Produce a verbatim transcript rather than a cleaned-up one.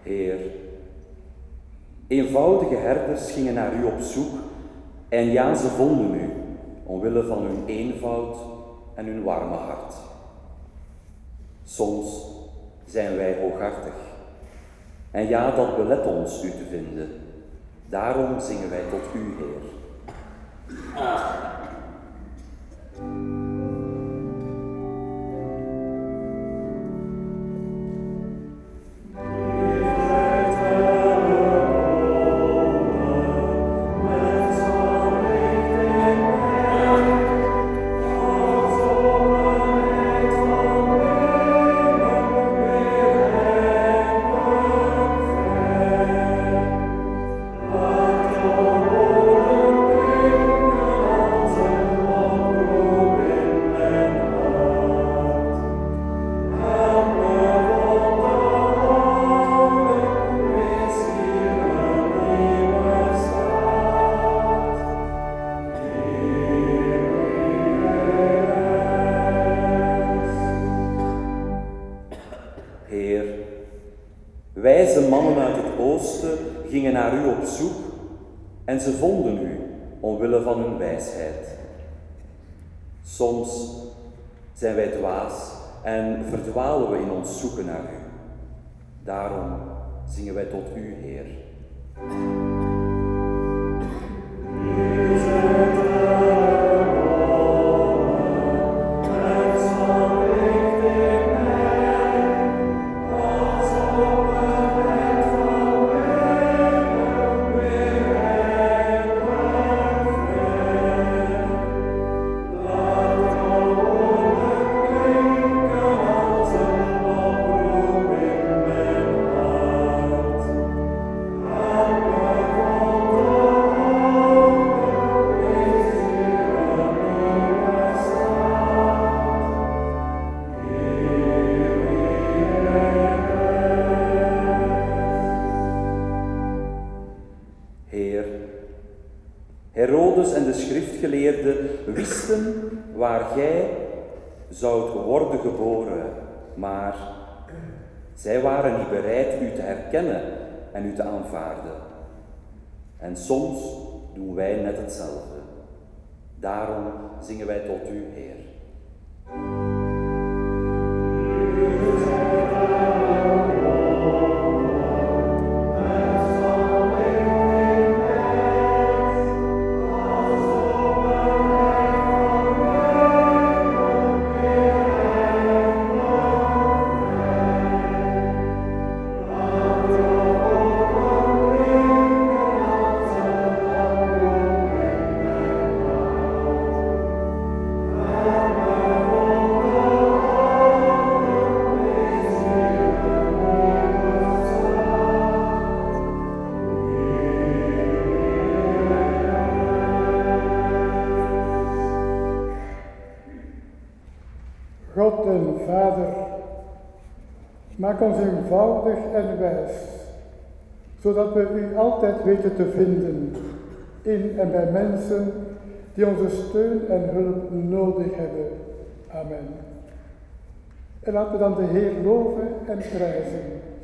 Heer, eenvoudige herders gingen naar u op zoek en ja, ze vonden u, omwille van hun eenvoud en hun warme hart. Soms zijn wij hooghartig en ja, dat belet ons u te vinden. Daarom zingen wij tot u, Heer. Wijze mannen uit het oosten gingen naar u op zoek en ze vonden u omwille van hun wijsheid. Soms zijn wij dwaas en verdwalen we in ons zoeken naar u. Daarom zingen wij tot u, Heer. Herodes en de schriftgeleerden wisten waar gij zoudt worden geboren, maar zij waren niet bereid u te herkennen en u te aanvaarden. En soms doen wij net hetzelfde. Daarom zingen wij tot u, Heer. God en Vader, maak ons eenvoudig en wijs, zodat we u altijd weten te vinden in en bij mensen die onze steun en hulp nodig hebben. Amen. En laten we dan de Heer loven en prijzen.